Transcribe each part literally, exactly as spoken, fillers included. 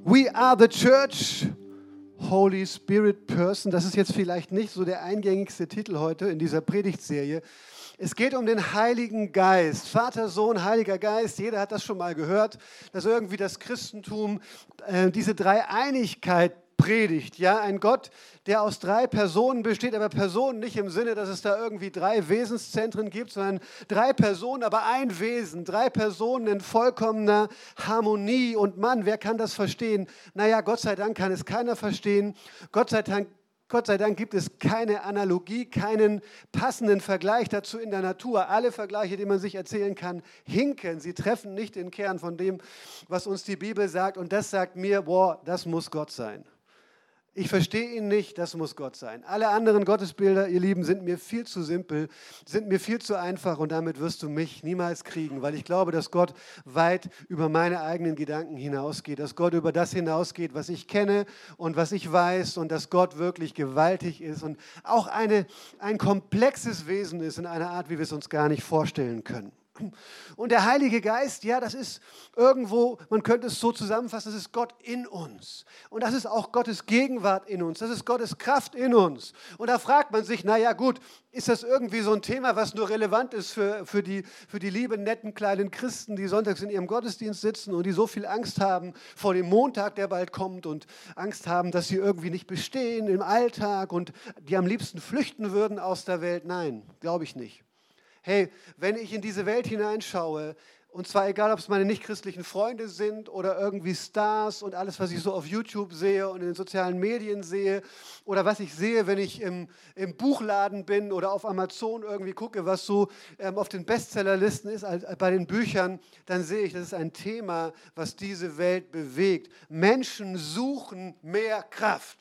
We are the church, Holy Spirit Person. Das ist jetzt vielleicht nicht so der eingängigste Titel heute in dieser Predigtserie. Es geht um den Heiligen Geist. Vater, Sohn, Heiliger Geist. Jeder hat das schon mal gehört, dass irgendwie das Christentum äh, diese Dreieinigkeit predigt. Ja, ein Gott, der aus drei Personen besteht, aber Personen nicht im Sinne, dass es da irgendwie drei Wesenszentren gibt, sondern drei Personen, aber ein Wesen. Drei Personen in vollkommener Harmonie. Und Mann, wer kann das verstehen? Naja, Gott sei Dank kann es keiner verstehen. Gott sei Dank Gott sei Dank gibt es keine Analogie, keinen passenden Vergleich dazu in der Natur. Alle Vergleiche, die man sich erzählen kann, hinken. Sie treffen nicht den Kern von dem, was uns die Bibel sagt. Und das sagt mir, boah, das muss Gott sein. Ich verstehe ihn nicht, das muss Gott sein. Alle anderen Gottesbilder, ihr Lieben, sind mir viel zu simpel, sind mir viel zu einfach und damit wirst du mich niemals kriegen, weil ich glaube, dass Gott weit über meine eigenen Gedanken hinausgeht, dass Gott über das hinausgeht, was ich kenne und was ich weiß und dass Gott wirklich gewaltig ist und auch eine, ein komplexes Wesen ist in einer Art, wie wir es uns gar nicht vorstellen können. Und der Heilige Geist, ja, das ist irgendwo, man könnte es so zusammenfassen, das ist Gott in uns. Und das ist auch Gottes Gegenwart in uns, das ist Gottes Kraft in uns. Und da fragt man sich, naja gut, ist das irgendwie so ein Thema, was nur relevant ist für, für, die, für die lieben, netten, kleinen Christen, die sonntags in ihrem Gottesdienst sitzen und die so viel Angst haben vor dem Montag, der bald kommt und Angst haben, dass sie irgendwie nicht bestehen im Alltag und die am liebsten flüchten würden aus der Welt? Nein, glaube ich nicht. Hey, wenn ich in diese Welt hineinschaue, und zwar egal, ob es meine nichtchristlichen Freunde sind oder irgendwie Stars und alles, was ich so auf YouTube sehe und in den sozialen Medien sehe oder was ich sehe, wenn ich im, im Buchladen bin oder auf Amazon irgendwie gucke, was so ähm, auf den Bestsellerlisten ist als, bei den Büchern, dann sehe ich, das ist ein Thema, was diese Welt bewegt. Menschen suchen mehr Kraft.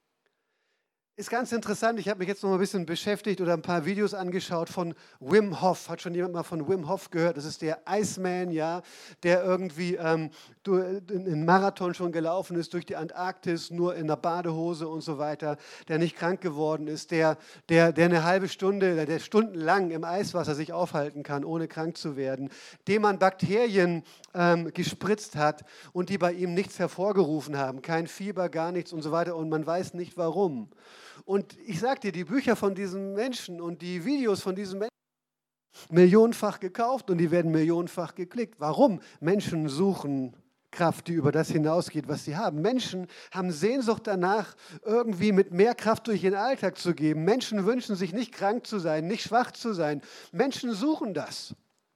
Ist ganz interessant, ich habe mich jetzt noch ein bisschen beschäftigt oder ein paar Videos angeschaut von Wim Hof. Hat schon jemand mal von Wim Hof gehört? Das ist der Iceman, ja, der irgendwie ähm, einen Marathon schon gelaufen ist durch die Antarktis, nur in der Badehose und so weiter, der nicht krank geworden ist, der, der, der eine halbe Stunde, der stundenlang im Eiswasser sich aufhalten kann, ohne krank zu werden, dem man Bakterien ähm, gespritzt hat und die bei ihm nichts hervorgerufen haben, kein Fieber, gar nichts und so weiter und man weiß nicht warum. Und ich sage dir, die Bücher von diesen Menschen und die Videos von diesen Menschen millionenfach gekauft und die werden millionenfach geklickt. Warum? Menschen suchen Kraft, die über das hinausgeht, was sie haben. Menschen haben Sehnsucht danach, irgendwie mit mehr Kraft durch ihren Alltag zu geben. Menschen wünschen sich nicht krank zu sein, nicht schwach zu sein. Menschen suchen das.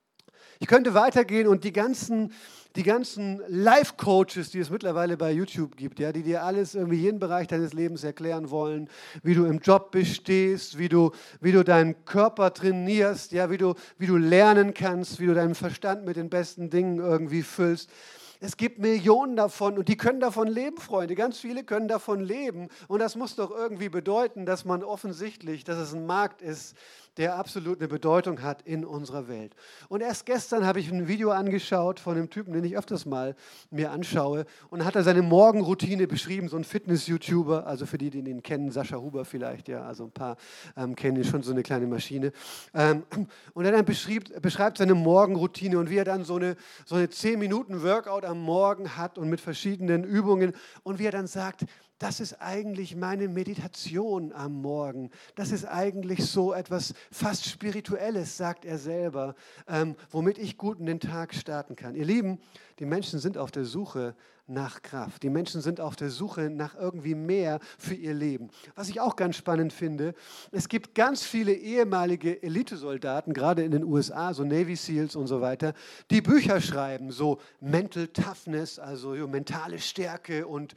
Ich könnte weitergehen und die ganzen, die ganzen Life-Coaches, die es mittlerweile bei YouTube gibt, ja, die dir alles, irgendwie jeden Bereich deines Lebens erklären wollen, wie du im Job bestehst, wie du, wie du deinen Körper trainierst, ja, wie du, wie du lernen kannst, wie du deinen Verstand mit den besten Dingen irgendwie füllst. Es gibt Millionen davon und die können davon leben, Freunde. Ganz viele können davon leben. Und das muss doch irgendwie bedeuten, dass man offensichtlich, dass es ein Markt ist, der absolut eine Bedeutung hat in unserer Welt. Und erst gestern habe ich ein Video angeschaut von einem Typen, den ich öfters mal mir anschaue. Und hat er seine Morgenroutine beschrieben, so ein Fitness-YouTuber, also für die, die ihn kennen, Sascha Huber vielleicht, ja, also ein paar ähm, kennen ihn schon, so eine kleine Maschine. Ähm, und er dann beschreibt, beschreibt seine Morgenroutine und wie er dann so eine, so eine zehn Minuten Workout am Morgen hat und mit verschiedenen Übungen und wie er dann sagt, das ist eigentlich meine Meditation am Morgen. Das ist eigentlich so etwas fast Spirituelles, sagt er selber, ähm, womit ich gut in den Tag starten kann. Ihr Lieben, die Menschen sind auf der Suche nach Kraft. Die Menschen sind auf der Suche nach irgendwie mehr für ihr Leben. Was ich auch ganz spannend finde, es gibt ganz viele ehemalige Elitesoldaten, gerade in den U S A, so Navy Seals und so weiter, die Bücher schreiben, so Mental Toughness, also mentale Stärke und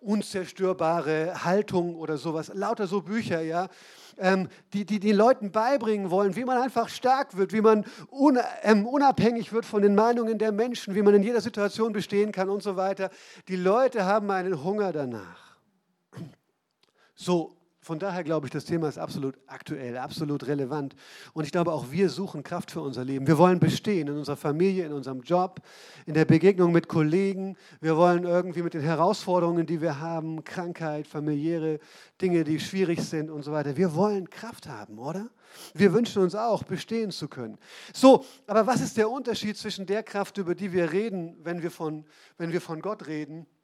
unzerstörbare Haltung oder sowas. Lauter so Bücher, ja. Ähm, die, die den Leuten beibringen wollen, wie man einfach stark wird, wie man un, ähm, unabhängig wird von den Meinungen der Menschen, wie man in jeder Situation bestehen kann und so weiter. Die Leute haben einen Hunger danach. So, von daher glaube ich, das Thema ist absolut aktuell, absolut relevant. Und ich glaube, auch wir suchen Kraft für unser Leben. Wir wollen bestehen in unserer Familie, in unserem Job, in der Begegnung mit Kollegen. Wir wollen irgendwie mit den Herausforderungen, die wir haben, Krankheit, familiäre Dinge, die schwierig sind und so weiter. Wir wollen Kraft haben, oder? Wir wünschen uns auch, bestehen zu können. So, aber was ist der Unterschied zwischen der Kraft, über die wir reden, wenn wir von, wenn wir von Gott reden,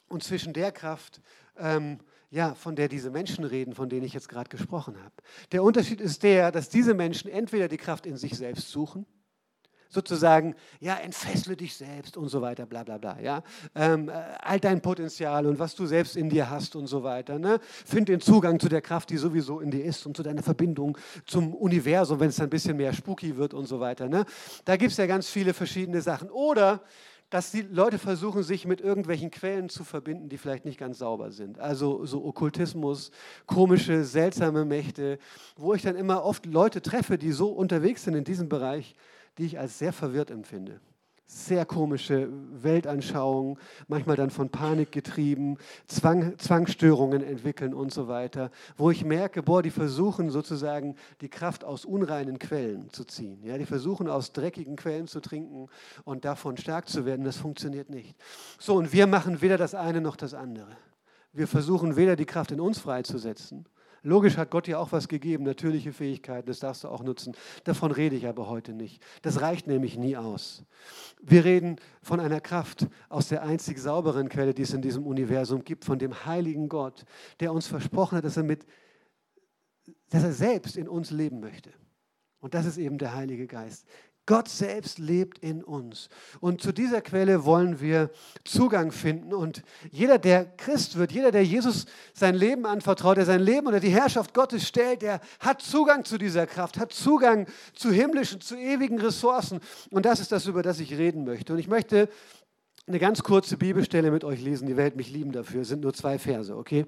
und zwischen der Kraft, ähm, ja, von der diese Menschen reden, von denen ich jetzt gerade gesprochen habe. Der Unterschied ist der, dass diese Menschen entweder die Kraft in sich selbst suchen, sozusagen, ja, entfessle dich selbst und so weiter, bla bla bla, ja, ähm, all dein Potenzial und was du selbst in dir hast und so weiter, ne? Find den Zugang zu der Kraft, die sowieso in dir ist und zu deiner Verbindung zum Universum, wenn es ein bisschen mehr spooky wird und so weiter, ne? Da gibt es ja ganz viele verschiedene Sachen. Oder dass die Leute versuchen, sich mit irgendwelchen Quellen zu verbinden, die vielleicht nicht ganz sauber sind. Also so Okkultismus, komische, seltsame Mächte, wo ich dann immer oft Leute treffe, die so unterwegs sind in diesem Bereich, die ich als sehr verwirrt empfinde. Sehr komische Weltanschauungen, manchmal dann von Panik getrieben, Zwang, Zwangsstörungen entwickeln und so weiter, wo ich merke, boah, die versuchen sozusagen die Kraft aus unreinen Quellen zu ziehen. Ja, die versuchen aus dreckigen Quellen zu trinken und davon stark zu werden. Das funktioniert nicht. So, und wir machen weder das eine noch das andere. Wir versuchen weder die Kraft in uns freizusetzen. Logisch hat Gott dir auch was gegeben, natürliche Fähigkeiten, das darfst du auch nutzen. Davon rede ich aber heute nicht. Das reicht nämlich nie aus. Wir reden von einer Kraft aus der einzig sauberen Quelle, die es in diesem Universum gibt, von dem heiligen Gott, der uns versprochen hat, dass er, mit, dass er selbst in uns leben möchte. Und das ist eben der Heilige Geist. Gott selbst lebt in uns. Und zu dieser Quelle wollen wir Zugang finden. Und jeder, der Christ wird, jeder, der Jesus sein Leben anvertraut, der sein Leben unter die Herrschaft Gottes stellt, der hat Zugang zu dieser Kraft, hat Zugang zu himmlischen, zu ewigen Ressourcen. Und das ist das, über das ich reden möchte. Und ich möchte eine ganz kurze Bibelstelle mit euch lesen. Die Welt mich lieben dafür. Es sind nur zwei Verse, okay?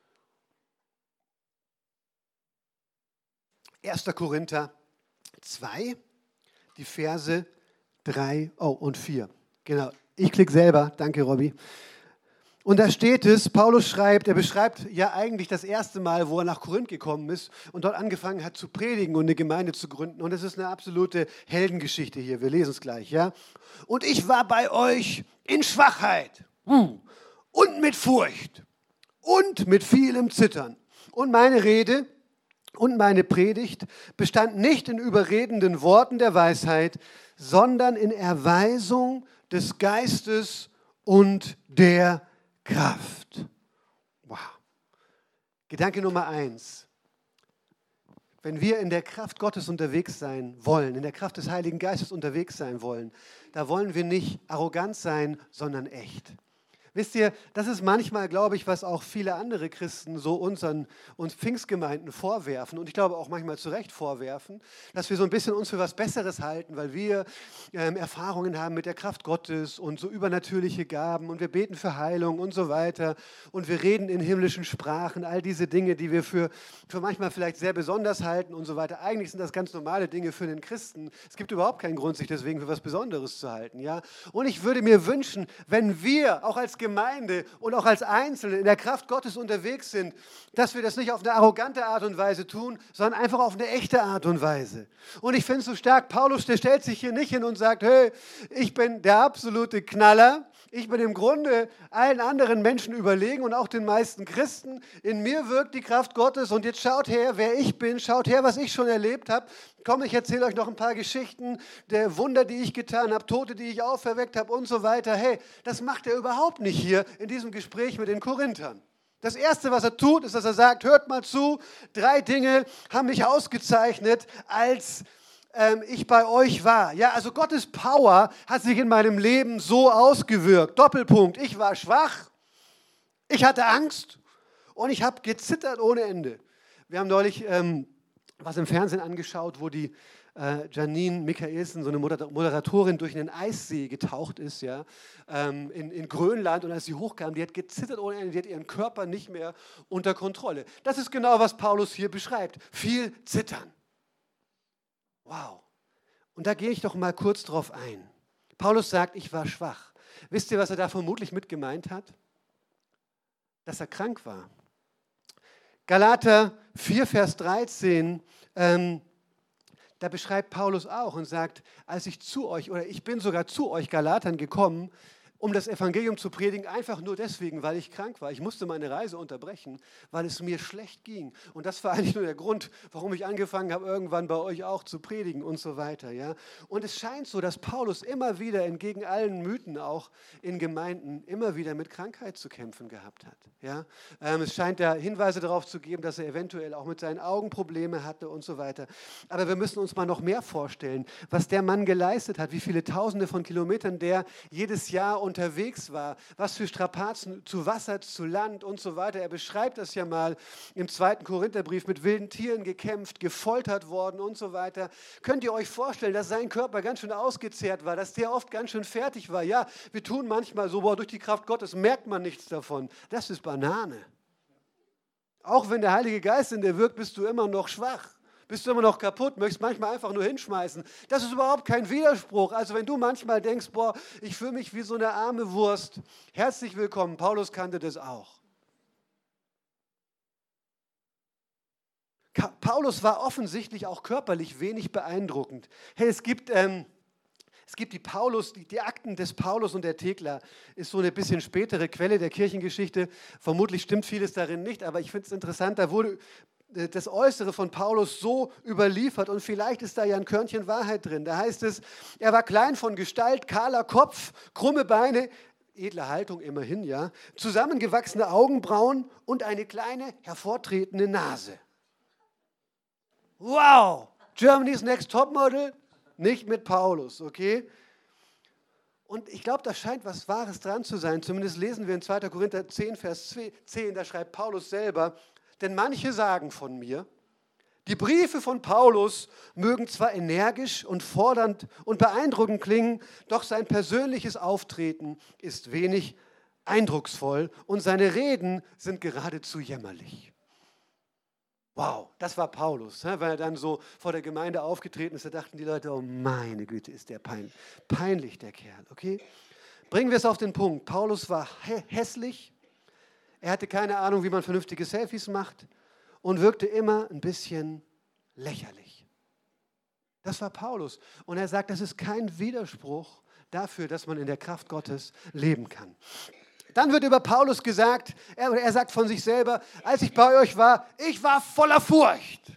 erster Korinther zwei. Die Verse drei oh, und vier. Genau, ich klicke selber. Danke, Robby. Und da steht es, Paulus schreibt, er beschreibt ja eigentlich das erste Mal, wo er nach Korinth gekommen ist und dort angefangen hat zu predigen und eine Gemeinde zu gründen. Und es ist eine absolute Heldengeschichte hier. Wir lesen es gleich, ja. Und ich war bei euch in Schwachheit und mit Furcht und mit vielem Zittern. Und meine Rede und meine Predigt bestand nicht in überredenden Worten der Weisheit, sondern in Erweisung des Geistes und der Kraft. Wow. Gedanke Nummer eins. Wenn wir in der Kraft Gottes unterwegs sein wollen, in der Kraft des Heiligen Geistes unterwegs sein wollen, da wollen wir nicht arrogant sein, sondern echt. Wisst ihr, das ist manchmal, glaube ich, was auch viele andere Christen so unseren, uns Pfingstgemeinden vorwerfen und ich glaube auch manchmal zu Recht vorwerfen, dass wir so ein bisschen uns für was Besseres halten, weil wir ähm, Erfahrungen haben mit der Kraft Gottes und so übernatürliche Gaben und wir beten für Heilung und so weiter und wir reden in himmlischen Sprachen, all diese Dinge, die wir für, für manchmal vielleicht sehr besonders halten und so weiter. Eigentlich sind das ganz normale Dinge für den Christen. Es gibt überhaupt keinen Grund, sich deswegen für was Besonderes zu halten. Ja? Und ich würde mir wünschen, wenn wir auch als Gemeinde und auch als Einzelne in der Kraft Gottes unterwegs sind, dass wir das nicht auf eine arrogante Art und Weise tun, sondern einfach auf eine echte Art und Weise. Und ich finde es so stark, Paulus, der stellt sich hier nicht hin und sagt, hey, ich bin der absolute Knaller, ich bin im Grunde allen anderen Menschen überlegen und auch den meisten Christen. In mir wirkt die Kraft Gottes und jetzt schaut her, wer ich bin, schaut her, was ich schon erlebt habe. Komm, ich erzähle euch noch ein paar Geschichten der Wunder, die ich getan habe, Tote, die ich auferweckt habe und so weiter. Hey, das macht er überhaupt nicht hier in diesem Gespräch mit den Korinthern. Das Erste, was er tut, ist, dass er sagt, hört mal zu, drei Dinge haben mich ausgezeichnet, als ähm, ich bei euch war. Ja, also Gottes Power hat sich in meinem Leben so ausgewirkt. Doppelpunkt, ich war schwach, ich hatte Angst und ich habe gezittert ohne Ende. Wir haben neulich ähm, was im Fernsehen angeschaut, wo die äh, Janine Michaelsen, so eine Moderatorin, durch einen Eissee getaucht ist, ja, ähm, in, in Grönland. Und als sie hochkam, die hat gezittert ohne Ende, die hat ihren Körper nicht mehr unter Kontrolle. Das ist genau, was Paulus hier beschreibt. Viel Zittern. Wow. Und da gehe ich doch mal kurz drauf ein. Paulus sagt, ich war schwach. Wisst ihr, was er da vermutlich mit gemeint hat? Dass er krank war. Galater vier, Vers dreizehn, ähm, da beschreibt Paulus auch und sagt, als ich zu euch, oder ich bin sogar zu euch Galatern gekommen, um das Evangelium zu predigen, einfach nur deswegen, weil ich krank war. Ich musste meine Reise unterbrechen, weil es mir schlecht ging. Und das war eigentlich nur der Grund, warum ich angefangen habe, irgendwann bei euch auch zu predigen und so weiter. Ja? Und es scheint so, dass Paulus immer wieder, entgegen allen Mythen auch in Gemeinden, immer wieder mit Krankheit zu kämpfen gehabt hat. Ja? Ähm, es scheint da Hinweise darauf zu geben, dass er eventuell auch mit seinen Augen Probleme hatte und so weiter. Aber wir müssen uns mal noch mehr vorstellen, was der Mann geleistet hat, wie viele Tausende von Kilometern der jedes Jahr unterwegs war, was für Strapazen zu Wasser, zu Land und so weiter. Er beschreibt das ja mal im zweiten Korintherbrief, mit wilden Tieren gekämpft, gefoltert worden und so weiter. Könnt ihr euch vorstellen, dass sein Körper ganz schön ausgezehrt war, dass der oft ganz schön fertig war? Ja, wir tun manchmal so, boah, durch die Kraft Gottes merkt man nichts davon. Das ist Banane. Auch wenn der Heilige Geist in dir wirkt, bist du immer noch schwach. Bist du immer noch kaputt, möchtest manchmal einfach nur hinschmeißen. Das ist überhaupt kein Widerspruch. Also wenn du manchmal denkst, boah, ich fühle mich wie so eine arme Wurst, herzlich willkommen. Paulus kannte das auch. Ka- Paulus war offensichtlich auch körperlich wenig beeindruckend. Hey, es gibt... Ähm, Es gibt die Paulus, die, die Akten des Paulus und der Thekla, ist so eine bisschen spätere Quelle der Kirchengeschichte. Vermutlich stimmt vieles darin nicht, aber ich finde es interessant, da wurde das Äußere von Paulus so überliefert und vielleicht ist da ja ein Körnchen Wahrheit drin. Da heißt es, er war klein von Gestalt, kahler Kopf, krumme Beine, edle Haltung immerhin, ja, zusammengewachsene Augenbrauen und eine kleine, hervortretende Nase. Wow! Germany's Next Topmodel? Nicht mit Paulus, okay? Und ich glaube, da scheint was Wahres dran zu sein. Zumindest lesen wir in zweiter Korinther zehn, Vers zehn, da schreibt Paulus selber, denn manche sagen von mir, die Briefe von Paulus mögen zwar energisch und fordernd und beeindruckend klingen, doch sein persönliches Auftreten ist wenig eindrucksvoll und seine Reden sind geradezu jämmerlich. Wow, das war Paulus, weil er dann so vor der Gemeinde aufgetreten ist. Da dachten die Leute, oh meine Güte, ist der peinlich, peinlich der Kerl, okay? Bringen wir es auf den Punkt. Paulus war hä- hässlich, er hatte keine Ahnung, wie man vernünftige Selfies macht und wirkte immer ein bisschen lächerlich. Das war Paulus. Und er sagt, das ist kein Widerspruch dafür, dass man in der Kraft Gottes leben kann. Dann wird über Paulus gesagt, er, er sagt von sich selber, als ich bei euch war, ich war voller Furcht.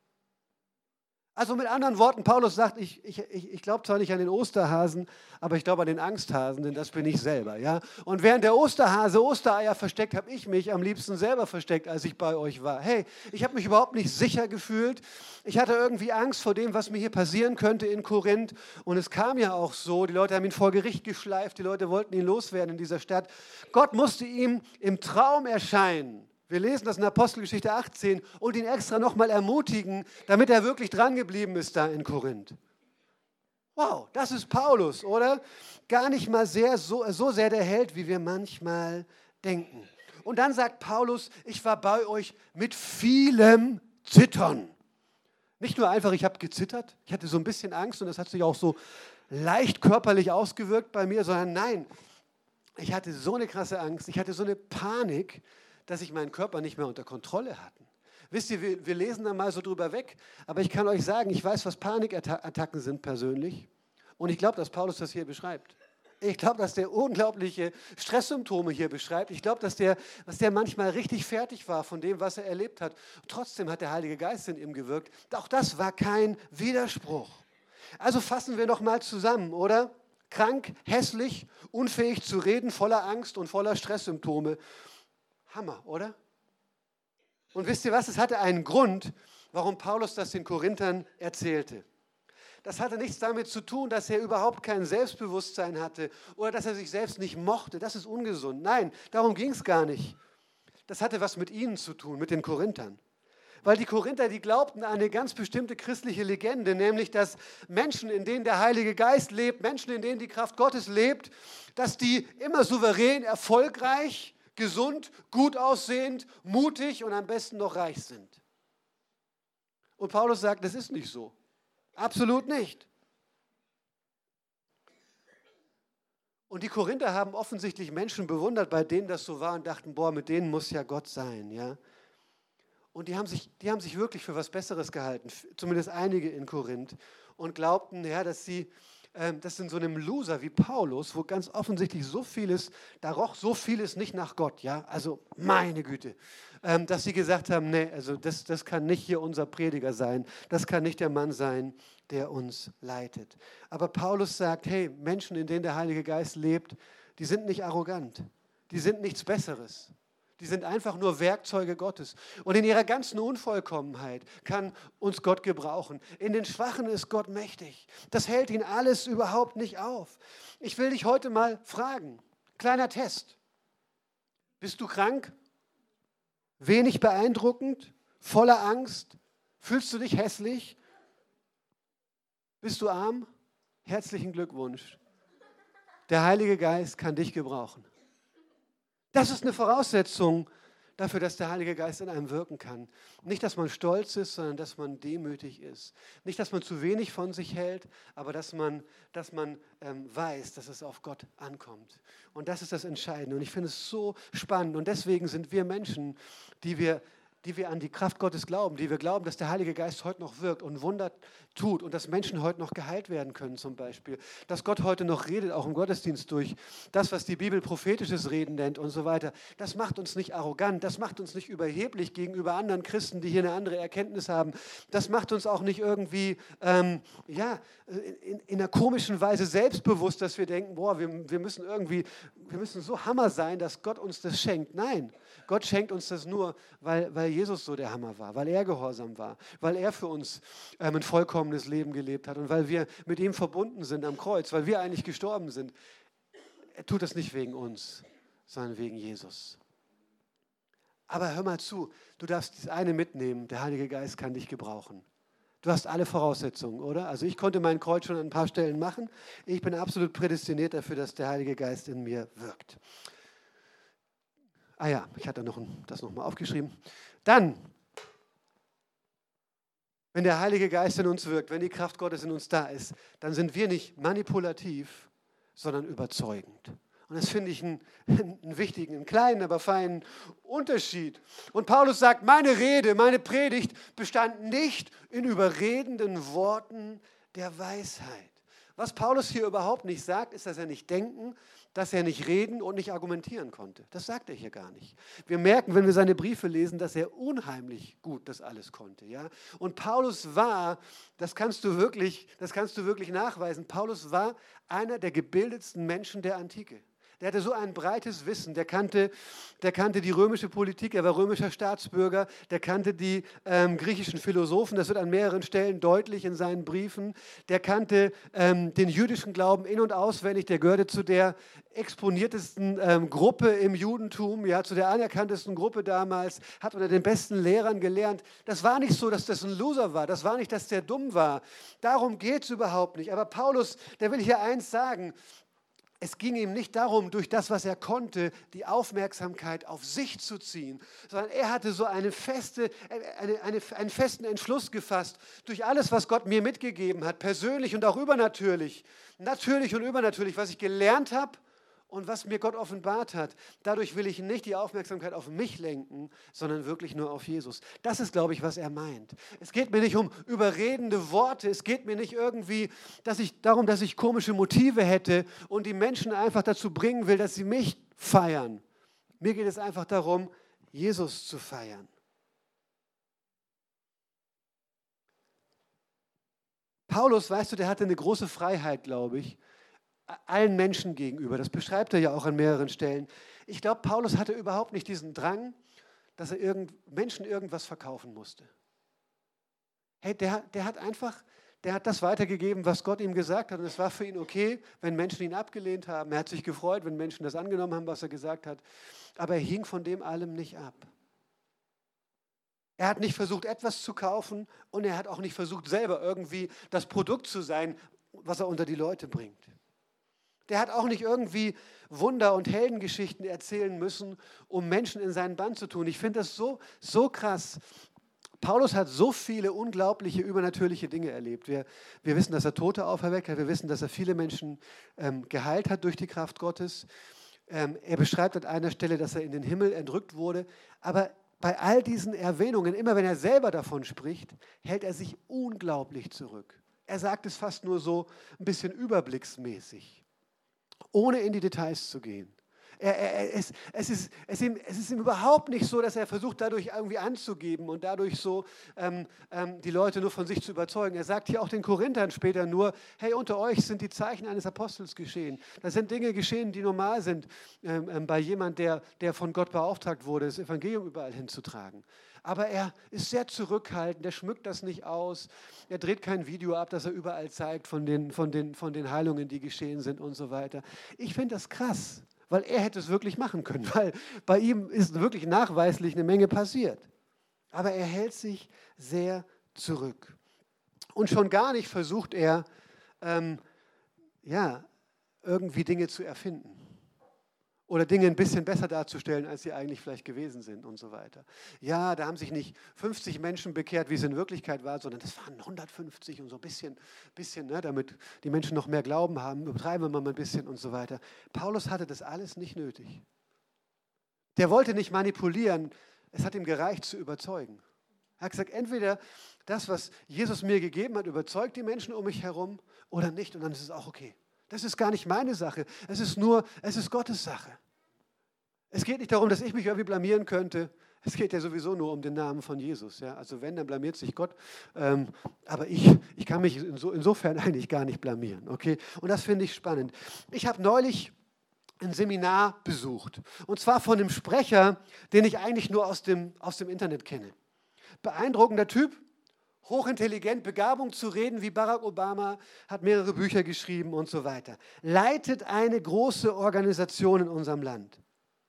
Also mit anderen Worten, Paulus sagt, ich, ich, ich, ich glaube zwar nicht an den Osterhasen, aber ich glaube an den Angsthasen, denn das bin ich selber. Ja? Und während der Osterhase Ostereier versteckt, habe ich mich am liebsten selber versteckt, als ich bei euch war. Hey, ich habe mich überhaupt nicht sicher gefühlt. Ich hatte irgendwie Angst vor dem, was mir hier passieren könnte in Korinth. Und es kam ja auch so, die Leute haben ihn vor Gericht geschleift, die Leute wollten ihn loswerden in dieser Stadt. Gott musste ihm im Traum erscheinen. Wir lesen das in Apostelgeschichte achtzehn und ihn extra nochmal ermutigen, damit er wirklich dran geblieben ist da in Korinth. Wow, das ist Paulus, oder? Gar nicht mal sehr, so, so sehr der Held, wie wir manchmal denken. Und dann sagt Paulus, ich war bei euch mit vielem Zittern. Nicht nur einfach, ich habe gezittert, ich hatte so ein bisschen Angst und das hat sich auch so leicht körperlich ausgewirkt bei mir, sondern nein, ich hatte so eine krasse Angst, ich hatte so eine Panik, dass ich meinen Körper nicht mehr unter Kontrolle hatte. Wisst ihr, wir, wir lesen da mal so drüber weg, aber ich kann euch sagen, ich weiß, was Panikattacken sind persönlich und ich glaube, dass Paulus das hier beschreibt. Ich glaube, dass der unglaubliche Stresssymptome hier beschreibt. Ich glaube, dass der, dass der manchmal richtig fertig war von dem, was er erlebt hat. Trotzdem hat der Heilige Geist in ihm gewirkt. Auch das war kein Widerspruch. Also fassen wir noch mal zusammen, oder? Krank, hässlich, unfähig zu reden, voller Angst und voller Stresssymptome. Hammer, oder? Und wisst ihr was? Es hatte einen Grund, warum Paulus das den Korinthern erzählte. Das hatte nichts damit zu tun, dass er überhaupt kein Selbstbewusstsein hatte oder dass er sich selbst nicht mochte. Das ist ungesund. Nein, darum ging es gar nicht. Das hatte was mit ihnen zu tun, mit den Korinthern. Weil die Korinther, die glaubten an eine ganz bestimmte christliche Legende, nämlich, dass Menschen, in denen der Heilige Geist lebt, Menschen, in denen die Kraft Gottes lebt, dass die immer souverän, erfolgreich, gesund, gut aussehend, mutig und am besten noch reich sind. Und Paulus sagt, das ist nicht so. Absolut nicht. Und die Korinther haben offensichtlich Menschen bewundert, bei denen das so war und dachten, boah, mit denen muss ja Gott sein, ja. Und die haben sich, die haben sich wirklich für was Besseres gehalten, zumindest einige in Korinth, und glaubten, ja, dass sie ähm, dass in so einem Loser wie Paulus, wo ganz offensichtlich so vieles, da roch so vieles nicht nach Gott, ja, also meine Güte, ähm, dass sie gesagt haben, nee, also das, das kann nicht hier unser Prediger sein, das kann nicht der Mann sein, der uns leitet. Aber Paulus sagt, hey, Menschen, in denen der Heilige Geist lebt, die sind nicht arrogant, die sind nichts Besseres. Die sind einfach nur Werkzeuge Gottes. Und in ihrer ganzen Unvollkommenheit kann uns Gott gebrauchen. In den Schwachen ist Gott mächtig. Das hält ihn alles überhaupt nicht auf. Ich will dich heute mal fragen, kleiner Test. Bist du krank? Wenig beeindruckend? Voller Angst? Fühlst du dich hässlich? Bist du arm? Herzlichen Glückwunsch. Der Heilige Geist kann dich gebrauchen. Das ist eine Voraussetzung dafür, dass der Heilige Geist in einem wirken kann. Nicht, dass man stolz ist, sondern dass man demütig ist. Nicht, dass man zu wenig von sich hält, aber dass man, dass man ähm, weiß, dass es auf Gott ankommt. Und das ist das Entscheidende. Und ich finde es so spannend. Und deswegen sind wir Menschen, die wir die wir an die Kraft Gottes glauben, die wir glauben, dass der Heilige Geist heute noch wirkt und Wunder tut und dass Menschen heute noch geheilt werden können zum Beispiel. Dass Gott heute noch redet, auch im Gottesdienst durch das, was die Bibel prophetisches Reden nennt und so weiter. Das macht uns nicht arrogant, das macht uns nicht überheblich gegenüber anderen Christen, die hier eine andere Erkenntnis haben. Das macht uns auch nicht irgendwie ähm, ja, in, in einer komischen Weise selbstbewusst, dass wir denken, boah, wir, wir müssen irgendwie, wir müssen so Hammer sein, dass Gott uns das schenkt. Nein, Gott schenkt uns das nur, weil, weil Jesus so der Hammer war, weil er gehorsam war, weil er für uns ähm, ein vollkommenes Leben gelebt hat und weil wir mit ihm verbunden sind am Kreuz, weil wir eigentlich gestorben sind. Er tut das nicht wegen uns, sondern wegen Jesus. Aber hör mal zu, du darfst das eine mitnehmen, der Heilige Geist kann dich gebrauchen. Du hast alle Voraussetzungen, oder? Also ich konnte mein Kreuz schon an ein paar Stellen machen. Ich bin absolut prädestiniert dafür, dass der Heilige Geist in mir wirkt. Ah ja, ich hatte noch ein, das nochmal aufgeschrieben. Dann, wenn der Heilige Geist in uns wirkt, wenn die Kraft Gottes in uns da ist, dann sind wir nicht manipulativ, sondern überzeugend. Und das finde ich einen, einen wichtigen, einen kleinen, aber feinen Unterschied. Und Paulus sagt, meine Rede, meine Predigt bestand nicht in überredenden Worten der Weisheit. Was Paulus hier überhaupt nicht sagt, ist, dass er nicht denken, dass er nicht reden und nicht argumentieren konnte. Das sagt er hier gar nicht. Wir merken, wenn wir seine Briefe lesen, dass er unheimlich gut das alles konnte. Ja? Und Paulus war, das kannst du wirklich, das kannst du wirklich nachweisen, Paulus war einer der gebildetsten Menschen der Antike. Der hatte so ein breites Wissen, der kannte, der kannte die römische Politik, er war römischer Staatsbürger, der kannte die ähm, griechischen Philosophen, das wird an mehreren Stellen deutlich in seinen Briefen, der kannte ähm, den jüdischen Glauben in- und auswendig, der gehörte zu der exponiertesten ähm, Gruppe im Judentum, ja, zu der anerkanntesten Gruppe damals, hat unter den besten Lehrern gelernt. Das war nicht so, dass das ein Loser war, das war nicht, dass der dumm war, darum geht es überhaupt nicht. Aber Paulus, der will hier eins sagen, es ging ihm nicht darum, durch das, was er konnte, die Aufmerksamkeit auf sich zu ziehen, sondern er hatte so eine feste, eine, eine, einen festen Entschluss gefasst, durch alles, was Gott mir mitgegeben hat, persönlich und auch übernatürlich, natürlich und übernatürlich, was ich gelernt habe und was mir Gott offenbart hat. Dadurch will ich nicht die Aufmerksamkeit auf mich lenken, sondern wirklich nur auf Jesus. Das ist, glaube ich, was er meint. Es geht mir nicht um überredende Worte, es geht mir nicht irgendwie dass ich, darum, dass ich komische Motive hätte und die Menschen einfach dazu bringen will, dass sie mich feiern. Mir geht es einfach darum, Jesus zu feiern. Paulus, weißt du, der hatte eine große Freiheit, glaube ich, allen Menschen gegenüber. Das beschreibt er ja auch an mehreren Stellen. Ich glaube, Paulus hatte überhaupt nicht diesen Drang, dass er irgend, Menschen irgendwas verkaufen musste. Hey, der, der hat einfach, der hat das weitergegeben, was Gott ihm gesagt hat. Und es war für ihn okay, wenn Menschen ihn abgelehnt haben. Er hat sich gefreut, wenn Menschen das angenommen haben, was er gesagt hat. Aber er hing von dem allem nicht ab. Er hat nicht versucht, etwas zu kaufen und er hat auch nicht versucht, selber irgendwie das Produkt zu sein, was er unter die Leute bringt. Der hat auch nicht irgendwie Wunder- und Heldengeschichten erzählen müssen, um Menschen in seinen Bann zu tun. Ich finde das so, so krass. Paulus hat so viele unglaubliche, übernatürliche Dinge erlebt. Wir, wir wissen, dass er Tote auferweckt hat. Wir wissen, dass er viele Menschen ähm, geheilt hat durch die Kraft Gottes. Ähm, er beschreibt an einer Stelle, dass er in den Himmel entrückt wurde. Aber bei all diesen Erwähnungen, immer wenn er selber davon spricht, hält er sich unglaublich zurück. er sagt es fast nur so ein bisschen überblicksmäßig, ohne in die Details zu gehen. Er, er, es, es, ist, es, ist ihm, es ist ihm überhaupt nicht so, dass er versucht, dadurch irgendwie anzugeben und dadurch so ähm, ähm, die Leute nur von sich zu überzeugen. Er sagt hier auch den Korinthern später nur, hey, unter euch sind die Zeichen eines Apostels geschehen. Das sind Dinge geschehen, die normal sind ähm, ähm, bei jemand, der, der von Gott beauftragt wurde, das Evangelium überall hinzutragen. Aber er ist sehr zurückhaltend, er schmückt das nicht aus, er dreht kein Video ab, das er überall zeigt von den, von den, von den Heilungen, die geschehen sind und so weiter. Ich finde das krass. Weil er hätte es wirklich machen können, weil bei ihm ist wirklich nachweislich eine Menge passiert. Aber er hält sich sehr zurück. Und schon gar nicht versucht er, ähm, ja, irgendwie Dinge zu erfinden. Oder Dinge ein bisschen besser darzustellen, als sie eigentlich vielleicht gewesen sind und so weiter. Ja, da haben sich nicht fünfzig Menschen bekehrt, wie es in Wirklichkeit war, sondern das waren hundertfünfzig und so ein bisschen, bisschen ne, damit die Menschen noch mehr Glauben haben, übertreiben wir mal ein bisschen und so weiter. Paulus hatte das alles nicht nötig. Der wollte nicht manipulieren, es hat ihm gereicht zu überzeugen. Er hat gesagt, entweder das, was Jesus mir gegeben hat, überzeugt die Menschen um mich herum oder nicht und dann ist es auch okay. Das ist gar nicht meine Sache. Es ist nur, es ist Gottes Sache. Es geht nicht darum, dass ich mich irgendwie blamieren könnte. Es geht ja sowieso nur um den Namen von Jesus. Ja? Also wenn, dann blamiert sich Gott. Ähm, aber ich, ich kann mich inso, insofern eigentlich gar nicht blamieren. Okay? Und das finde ich spannend. Ich habe neulich ein Seminar besucht. Und zwar von einem Sprecher, den ich eigentlich nur aus dem, aus dem Internet kenne. Beeindruckender Typ. Hochintelligent, Begabung zu reden wie Barack Obama, hat mehrere Bücher geschrieben und so weiter. Leitet eine große Organisation in unserem Land.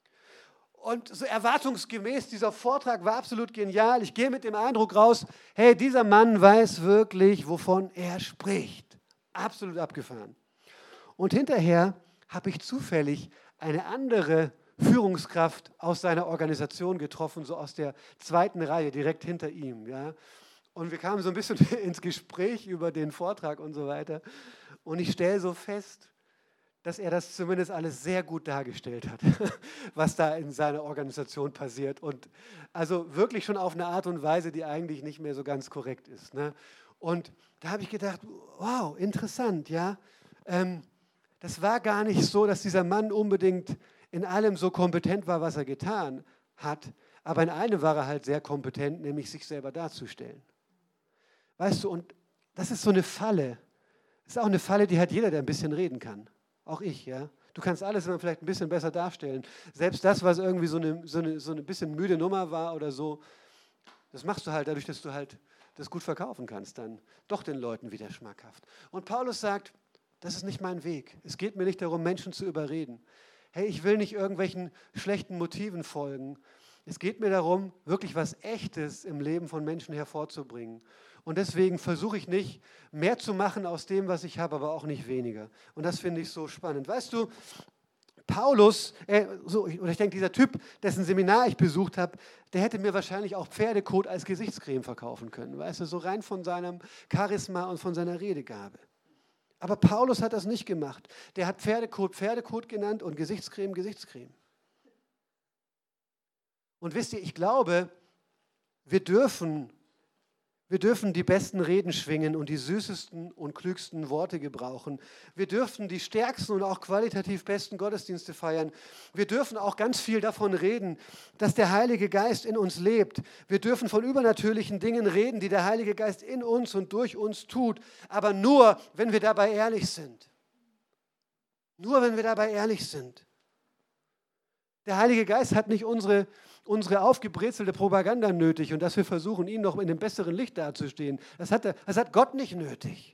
Und so erwartungsgemäß, dieser Vortrag war absolut genial. Ich gehe mit dem Eindruck raus, hey, dieser Mann weiß wirklich, wovon er spricht. Absolut abgefahren. Und hinterher habe ich zufällig eine andere Führungskraft aus seiner Organisation getroffen, so aus der zweiten Reihe, direkt hinter ihm, ja. Und wir kamen so ein bisschen ins Gespräch über den Vortrag und so weiter. Und ich stelle so fest, dass er das zumindest alles sehr gut dargestellt hat, was da in seiner Organisation passiert. Und also wirklich schon auf eine Art und Weise, die eigentlich nicht mehr so ganz korrekt ist. Ne? Und da habe ich gedacht, wow, interessant, ja. Ähm, das war gar nicht so, dass dieser Mann unbedingt in allem so kompetent war, was er getan hat. Aber in einem war er halt sehr kompetent, nämlich sich selber darzustellen. Weißt du, und das ist so eine Falle. Das ist auch eine Falle, die hat jeder, der ein bisschen reden kann. Auch ich, ja. Du kannst alles immer vielleicht ein bisschen besser darstellen. Selbst das, was irgendwie so eine, so eine, so eine bisschen müde Nummer war oder so, das machst du halt dadurch, dass du halt das gut verkaufen kannst, dann doch den Leuten wieder schmackhaft. Und Paulus sagt, das ist nicht mein Weg. Es geht mir nicht darum, Menschen zu überreden. Hey, ich will nicht irgendwelchen schlechten Motiven folgen. Es geht mir darum, wirklich was Echtes im Leben von Menschen hervorzubringen. Und deswegen versuche ich nicht, mehr zu machen aus dem, was ich habe, aber auch nicht weniger. Und das finde ich so spannend. Weißt du, Paulus, äh, so, oder ich denke, dieser Typ, dessen Seminar ich besucht habe, der hätte mir wahrscheinlich auch Pferdekot als Gesichtscreme verkaufen können. Weißt du, so rein von seinem Charisma und von seiner Redegabe. Aber Paulus hat das nicht gemacht. Der hat Pferdekot Pferdekot genannt und Gesichtscreme Gesichtscreme. Und wisst ihr, ich glaube, wir dürfen, wir dürfen die besten Reden schwingen und die süßesten und klügsten Worte gebrauchen. Wir dürfen die stärksten und auch qualitativ besten Gottesdienste feiern. Wir dürfen auch ganz viel davon reden, dass der Heilige Geist in uns lebt. Wir dürfen von übernatürlichen Dingen reden, die der Heilige Geist in uns und durch uns tut, aber nur, wenn wir dabei ehrlich sind. Nur, wenn wir dabei ehrlich sind. Der Heilige Geist hat nicht unsere unsere aufgebrezelte Propaganda nötig und dass wir versuchen, ihn noch in einem besseren Licht dazustehen. Das hat, er, das hat Gott nicht nötig.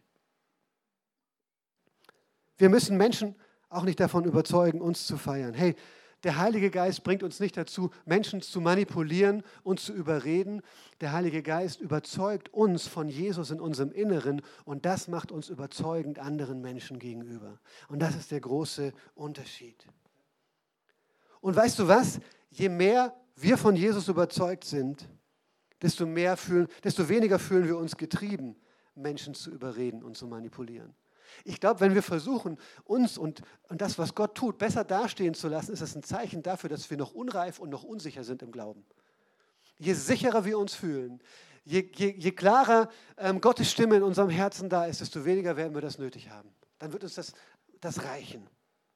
Wir müssen Menschen auch nicht davon überzeugen, uns zu feiern. Hey, der Heilige Geist bringt uns nicht dazu, Menschen zu manipulieren und zu überreden. Der Heilige Geist überzeugt uns von Jesus in unserem Inneren und das macht uns überzeugend anderen Menschen gegenüber. Und das ist der große Unterschied. Und weißt du was? Je mehr wir von Jesus überzeugt sind, desto mehr fühlen, desto weniger fühlen wir uns getrieben, Menschen zu überreden und zu manipulieren. Ich glaube, wenn wir versuchen, uns und, und das, was Gott tut, besser dastehen zu lassen, ist das ein Zeichen dafür, dass wir noch unreif und noch unsicher sind im Glauben. Je sicherer wir uns fühlen, Je, je, je klarer ähm, Gottes Stimme in unserem Herzen da ist, desto weniger werden wir das nötig haben. Dann wird uns das, das reichen.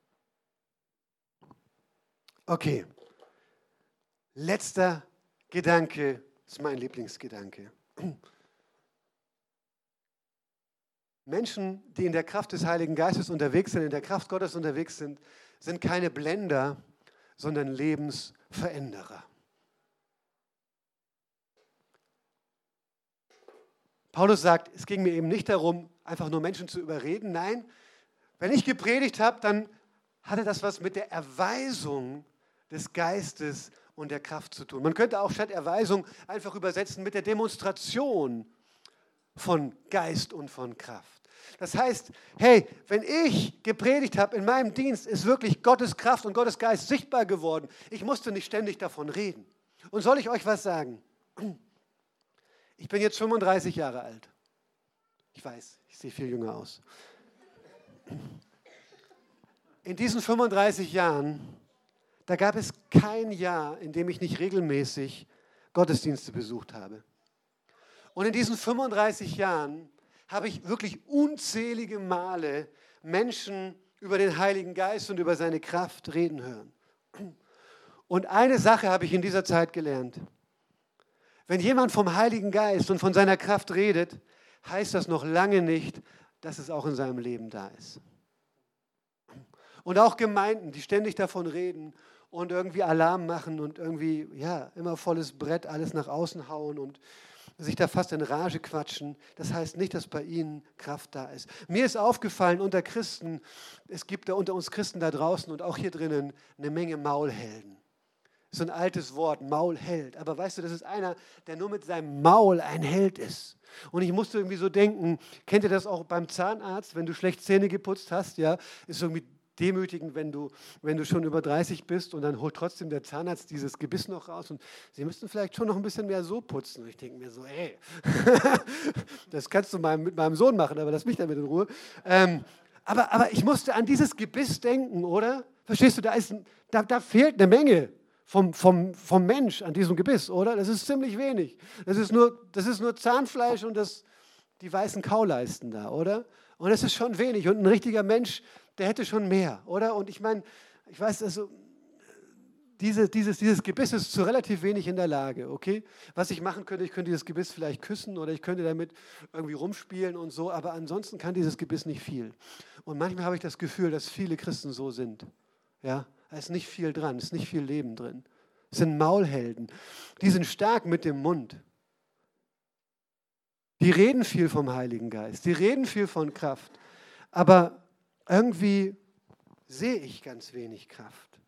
Okay. Letzter Gedanke ist mein Lieblingsgedanke. Menschen, die in der Kraft des Heiligen Geistes unterwegs sind, in der Kraft Gottes unterwegs sind, sind keine Blender, sondern Lebensveränderer. Paulus sagt, es ging mir eben nicht darum, einfach nur Menschen zu überreden. Nein, wenn ich gepredigt habe, dann hatte das was mit der Erweisung des Geistes und der Kraft zu tun. Man könnte auch statt Erweisung einfach übersetzen mit der Demonstration von Geist und von Kraft. Das heißt, hey, wenn ich gepredigt habe in meinem Dienst, ist wirklich Gottes Kraft und Gottes Geist sichtbar geworden. Ich musste nicht ständig davon reden. Und soll ich euch was sagen? Ich bin jetzt fünfunddreißig Jahre alt. Ich weiß, ich sehe viel jünger aus. In diesen fünfunddreißig Jahren, da gab es kein Jahr, in dem ich nicht regelmäßig Gottesdienste besucht habe. Und in diesen fünfunddreißig Jahren habe ich wirklich unzählige Male Menschen über den Heiligen Geist und über seine Kraft reden hören. Und eine Sache habe ich in dieser Zeit gelernt. Wenn jemand vom Heiligen Geist und von seiner Kraft redet, heißt das noch lange nicht, dass es auch in seinem Leben da ist. Und auch Gemeinden, die ständig davon reden und irgendwie Alarm machen und irgendwie, ja, immer volles Brett, alles nach außen hauen und sich da fast in Rage quatschen, das heißt nicht, dass bei ihnen Kraft da ist. Mir ist aufgefallen unter Christen, es gibt da unter uns Christen da draußen und auch hier drinnen eine Menge Maulhelden. Das ist ein altes Wort, Maulheld. Aber weißt du, das ist einer, der nur mit seinem Maul ein Held ist. Und ich musste irgendwie so denken, kennt ihr das auch beim Zahnarzt, wenn du schlecht Zähne geputzt hast, ja, ist irgendwie demütigend, wenn du, wenn du schon über dreißig bist und dann holt trotzdem der Zahnarzt dieses Gebiss noch raus und sie müssten vielleicht schon noch ein bisschen mehr so putzen. Und ich denke mir so, ey, das kannst du mal mit meinem Sohn machen, aber lass mich damit in Ruhe. Ähm, aber, aber ich musste an dieses Gebiss denken, oder? Verstehst du, da, ist, da, da fehlt eine Menge vom, vom, vom Mensch an diesem Gebiss, oder? Das ist ziemlich wenig. Das ist nur, das ist nur Zahnfleisch und das, die weißen Kauleisten da, oder? Und das ist schon wenig. Und ein richtiger Mensch, der hätte schon mehr, oder? Und ich meine, ich weiß, also, diese, dieses, dieses Gebiss ist zu relativ wenig in der Lage, okay? Was ich machen könnte, ich könnte dieses Gebiss vielleicht küssen oder ich könnte damit irgendwie rumspielen und so, aber ansonsten kann dieses Gebiss nicht viel. Und manchmal habe ich das Gefühl, dass viele Christen so sind, ja? Da ist nicht viel dran, ist nicht viel Leben drin. Es sind Maulhelden. Die sind stark mit dem Mund. Die reden viel vom Heiligen Geist, die reden viel von Kraft, aber irgendwie sehe ich ganz wenig Kraft.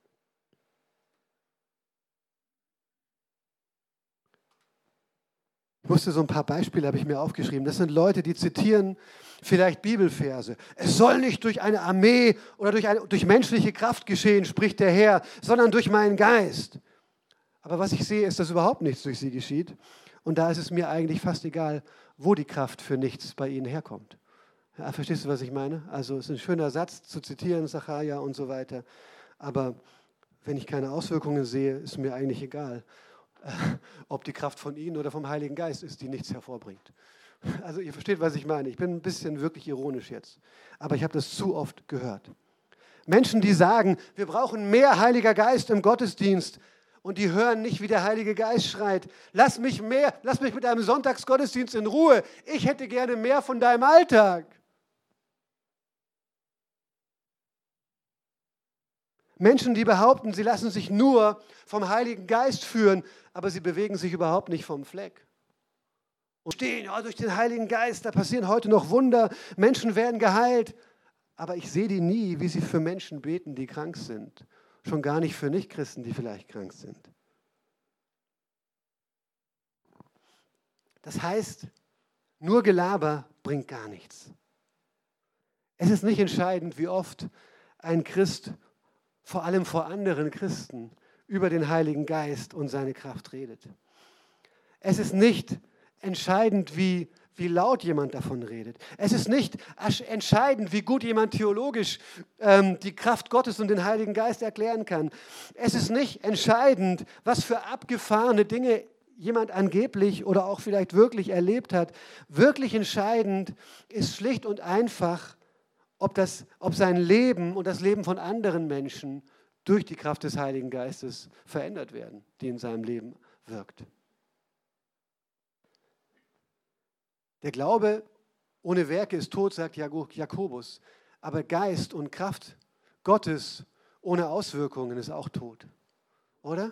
Ich musste so ein paar Beispiele, habe ich mir aufgeschrieben. Das sind Leute, die zitieren vielleicht Bibelverse. Es soll nicht durch eine Armee oder durch, eine, durch menschliche Kraft geschehen, spricht der Herr, sondern durch meinen Geist. Aber was ich sehe, ist, dass überhaupt nichts durch sie geschieht. Und da ist es mir eigentlich fast egal, wo die Kraft für nichts bei ihnen herkommt. Ja, verstehst du, was ich meine? Also es ist ein schöner Satz zu zitieren, Sacharja und so weiter. Aber wenn ich keine Auswirkungen sehe, ist mir eigentlich egal, äh, ob die Kraft von ihnen oder vom Heiligen Geist ist, die nichts hervorbringt. Also ihr versteht, was ich meine. Ich bin ein bisschen wirklich ironisch jetzt. Aber ich habe das zu oft gehört. Menschen, die sagen, wir brauchen mehr Heiliger Geist im Gottesdienst. Und die hören nicht, wie der Heilige Geist schreit. Lass mich mehr, lass mich mit deinem Sonntagsgottesdienst in Ruhe. Ich hätte gerne mehr von deinem Alltag. Menschen, die behaupten, sie lassen sich nur vom Heiligen Geist führen, aber sie bewegen sich überhaupt nicht vom Fleck. Und stehen, ja, durch den Heiligen Geist, da passieren heute noch Wunder, Menschen werden geheilt. Aber ich sehe die nie, wie sie für Menschen beten, die krank sind. Schon gar nicht für Nichtchristen, die vielleicht krank sind. Das heißt, nur Gelaber bringt gar nichts. Es ist nicht entscheidend, wie oft ein Christ, vor allem vor anderen Christen, über den Heiligen Geist und seine Kraft redet. Es ist nicht entscheidend, wie, wie laut jemand davon redet. Es ist nicht entscheidend, wie gut jemand theologisch ähm, die Kraft Gottes und den Heiligen Geist erklären kann. Es ist nicht entscheidend, was für abgefahrene Dinge jemand angeblich oder auch vielleicht wirklich erlebt hat. Wirklich entscheidend ist schlicht und einfach, ob, das, ob sein Leben und das Leben von anderen Menschen durch die Kraft des Heiligen Geistes verändert werden, die in seinem Leben wirkt. Der Glaube ohne Werke ist tot, sagt Jakobus, aber Geist und Kraft Gottes ohne Auswirkungen ist auch tot, oder?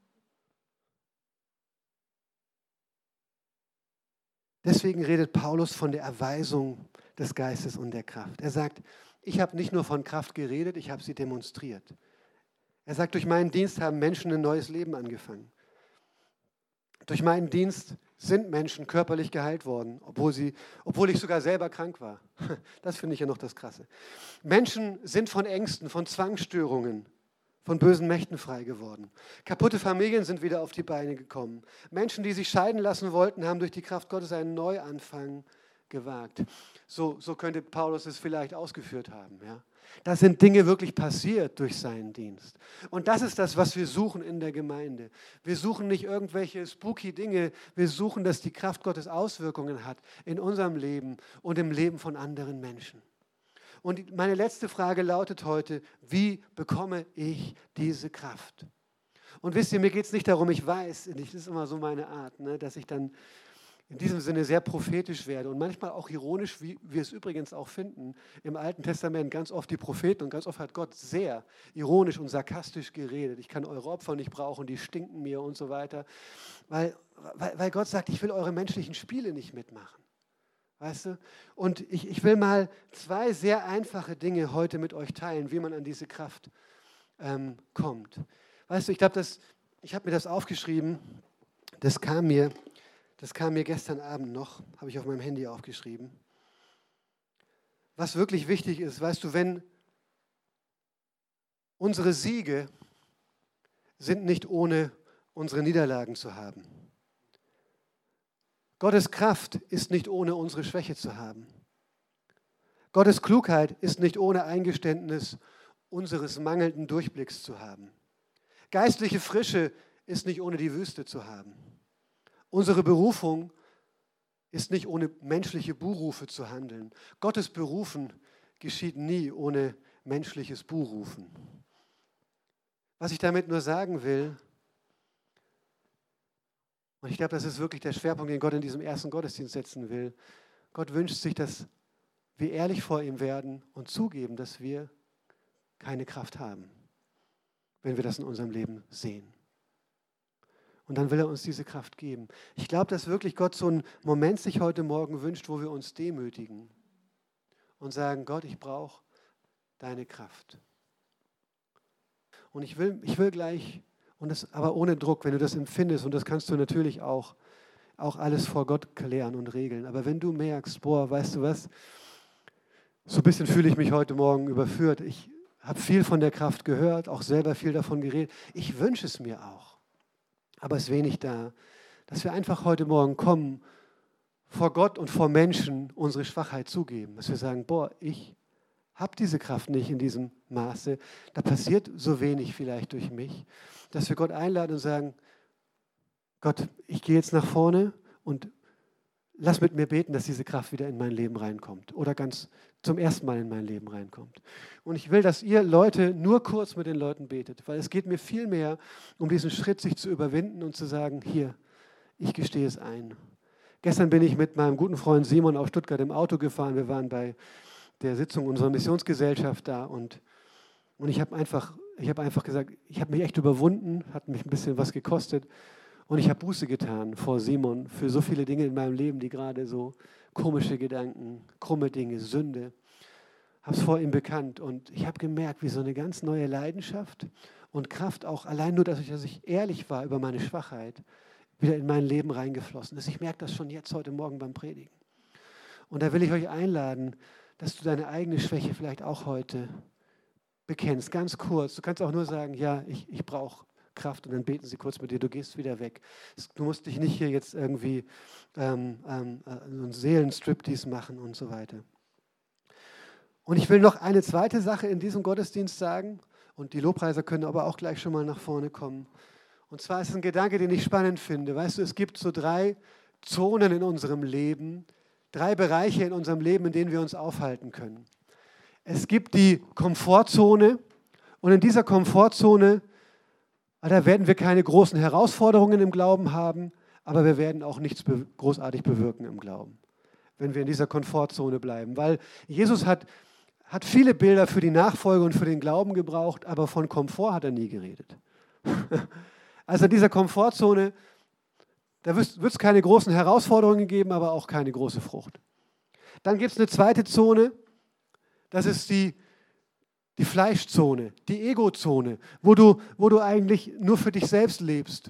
Deswegen redet Paulus von der Erweisung des Geistes und der Kraft. Er sagt, ich habe nicht nur von Kraft geredet, ich habe sie demonstriert. Er sagt, durch meinen Dienst haben Menschen ein neues Leben angefangen. Durch meinen Dienst sind Menschen körperlich geheilt worden, obwohl, sie, obwohl ich sogar selber krank war. Das finde ich ja noch das Krasse. Menschen sind von Ängsten, von Zwangsstörungen, von bösen Mächten frei geworden. Kaputte Familien sind wieder auf die Beine gekommen. Menschen, die sich scheiden lassen wollten, haben durch die Kraft Gottes einen Neuanfang gewagt. So, so könnte Paulus es vielleicht ausgeführt haben. Ja? Da sind Dinge wirklich passiert durch seinen Dienst. Und das ist das, was wir suchen in der Gemeinde. Wir suchen nicht irgendwelche spooky Dinge. Wir suchen, dass die Kraft Gottes Auswirkungen hat in unserem Leben und im Leben von anderen Menschen. Und meine letzte Frage lautet heute, wie bekomme ich diese Kraft? Und wisst ihr, mir geht es nicht darum, ich weiß, das ist immer so meine Art, ne, dass ich dann in diesem Sinne sehr prophetisch werde und manchmal auch ironisch, wie wir es übrigens auch finden, im Alten Testament ganz oft die Propheten und ganz oft hat Gott sehr ironisch und sarkastisch geredet. Ich kann eure Opfer nicht brauchen, die stinken mir und so weiter, weil, weil, weil Gott sagt, ich will eure menschlichen Spiele nicht mitmachen. Weißt du? Und ich, ich will mal zwei sehr einfache Dinge heute mit euch teilen, wie man an diese Kraft ähm, kommt. Weißt du, ich glaube, ich habe mir das aufgeschrieben, das kam mir, das kam mir gestern Abend noch, habe ich auf meinem Handy aufgeschrieben. Was wirklich wichtig ist, weißt du, wenn unsere Siege sind nicht ohne unsere Niederlagen zu haben. Gottes Kraft ist nicht ohne unsere Schwäche zu haben. Gottes Klugheit ist nicht ohne Eingeständnis unseres mangelnden Durchblicks zu haben. Geistliche Frische ist nicht ohne die Wüste zu haben. Unsere Berufung ist nicht ohne menschliche Buhrufe zu handeln. Gottes Berufen geschieht nie ohne menschliches Buhrufen. Was ich damit nur sagen will, und ich glaube, das ist wirklich der Schwerpunkt, den Gott in diesem ersten Gottesdienst setzen will. Gott wünscht sich, dass wir ehrlich vor ihm werden und zugeben, dass wir keine Kraft haben, wenn wir das in unserem Leben sehen. Und dann will er uns diese Kraft geben. Ich glaube, dass wirklich Gott so einen Moment sich heute Morgen wünscht, wo wir uns demütigen und sagen, Gott, ich brauche deine Kraft. Und ich will, ich will gleich... Und das aber ohne Druck, wenn du das empfindest, und das kannst du natürlich auch, auch alles vor Gott klären und regeln. Aber wenn du merkst, boah, weißt du was, so ein bisschen fühle ich mich heute Morgen überführt. Ich habe viel von der Kraft gehört, auch selber viel davon geredet. Ich wünsche es mir auch, aber es ist wenig da, dass wir einfach heute Morgen kommen, vor Gott und vor Menschen unsere Schwachheit zugeben. Dass wir sagen, boah, ich habe diese Kraft nicht in diesem Maße. Da passiert so wenig vielleicht durch mich. Dass wir Gott einladen und sagen, Gott, ich gehe jetzt nach vorne und lass mit mir beten, dass diese Kraft wieder in mein Leben reinkommt oder ganz zum ersten Mal in mein Leben reinkommt. Und ich will, dass ihr Leute nur kurz mit den Leuten betet, weil es geht mir viel mehr um diesen Schritt, sich zu überwinden und zu sagen, hier, ich gestehe es ein. Gestern bin ich mit meinem guten Freund Simon aus Stuttgart im Auto gefahren. Wir waren bei der Sitzung unserer Missionsgesellschaft da und, und ich habe einfach... Ich habe einfach gesagt, ich habe mich echt überwunden, hat mich ein bisschen was gekostet und ich habe Buße getan vor Simon für so viele Dinge in meinem Leben, die gerade so komische Gedanken, krumme Dinge, Sünde, habe es vor ihm bekannt und ich habe gemerkt, wie so eine ganz neue Leidenschaft und Kraft auch allein nur, dass ich, dass ich ehrlich war über meine Schwachheit, wieder in mein Leben reingeflossen ist. Ich merke das schon jetzt heute Morgen beim Predigen. Und da will ich euch einladen, dass du deine eigene Schwäche vielleicht auch heute bekennst, ganz kurz. Du kannst auch nur sagen, ja, ich, ich brauche Kraft und dann beten sie kurz mit dir, du gehst wieder weg. Du musst dich nicht hier jetzt irgendwie ähm, ähm, so einen Seelenstriptease machen und so weiter. Und ich will noch eine zweite Sache in diesem Gottesdienst sagen und die Lobpreiser können aber auch gleich schon mal nach vorne kommen. Und zwar ist es ein Gedanke, den ich spannend finde. Weißt du, es gibt so drei Zonen in unserem Leben, drei Bereiche in unserem Leben, in denen wir uns aufhalten können. Es gibt die Komfortzone und in dieser Komfortzone, da werden wir keine großen Herausforderungen im Glauben haben, aber wir werden auch nichts be- großartig bewirken im Glauben, wenn wir in dieser Komfortzone bleiben. Weil Jesus hat, hat viele Bilder für die Nachfolge und für den Glauben gebraucht, aber von Komfort hat er nie geredet. Also in dieser Komfortzone, da wird es keine großen Herausforderungen geben, aber auch keine große Frucht. Dann gibt es eine zweite Zone, das ist die, die Fleischzone, die Egozone, wo du, wo du eigentlich nur für dich selbst lebst.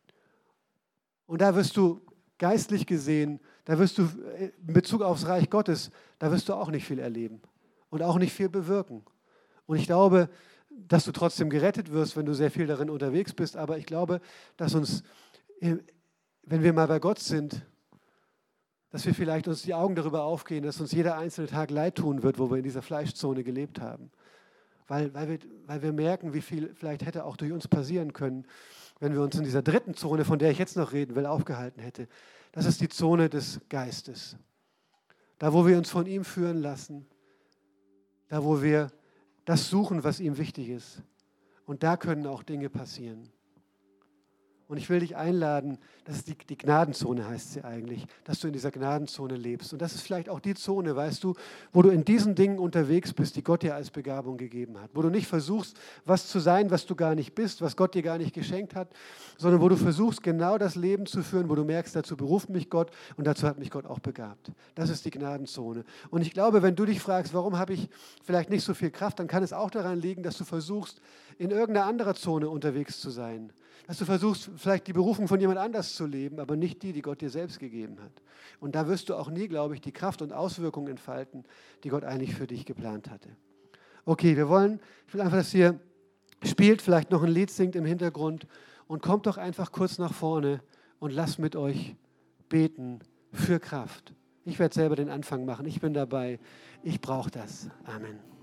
Und da wirst du geistlich gesehen, da wirst du in Bezug aufs Reich Gottes, da wirst du auch nicht viel erleben und auch nicht viel bewirken. Und ich glaube, dass du trotzdem gerettet wirst, wenn du sehr viel darin unterwegs bist, aber ich glaube, dass uns, wenn wir mal bei Gott sind, dass wir vielleicht uns die Augen darüber aufgehen, dass uns jeder einzelne Tag leid tun wird, wo wir in dieser Fleischzone gelebt haben. Weil, weil, wir, weil wir merken, wie viel vielleicht hätte auch durch uns passieren können, wenn wir uns in dieser dritten Zone, von der ich jetzt noch reden will, aufgehalten hätte. Das ist die Zone des Geistes. Da, wo wir uns von ihm führen lassen. Da, wo wir das suchen, was ihm wichtig ist. Und da können auch Dinge passieren. Und ich will dich einladen, das ist die, die Gnadenzone heißt sie eigentlich, dass du in dieser Gnadenzone lebst. Und das ist vielleicht auch die Zone, weißt du, wo du in diesen Dingen unterwegs bist, die Gott dir als Begabung gegeben hat. Wo du nicht versuchst, was zu sein, was du gar nicht bist, was Gott dir gar nicht geschenkt hat, sondern wo du versuchst, genau das Leben zu führen, wo du merkst, dazu beruft mich Gott und dazu hat mich Gott auch begabt. Das ist die Gnadenzone. Und ich glaube, wenn du dich fragst, warum habe ich vielleicht nicht so viel Kraft, dann kann es auch daran liegen, dass du versuchst, in irgendeiner anderen Zone unterwegs zu sein. Dass du versuchst, vielleicht die Berufung von jemand anders zu leben, aber nicht die, die Gott dir selbst gegeben hat. Und da wirst du auch nie, glaube ich, die Kraft und Auswirkungen entfalten, die Gott eigentlich für dich geplant hatte. Okay, wir wollen, ich will einfach, dass ihr spielt, vielleicht noch ein Lied singt im Hintergrund und kommt doch einfach kurz nach vorne und lasst mit euch beten für Kraft. Ich werde selber den Anfang machen, ich bin dabei, ich brauche das. Amen.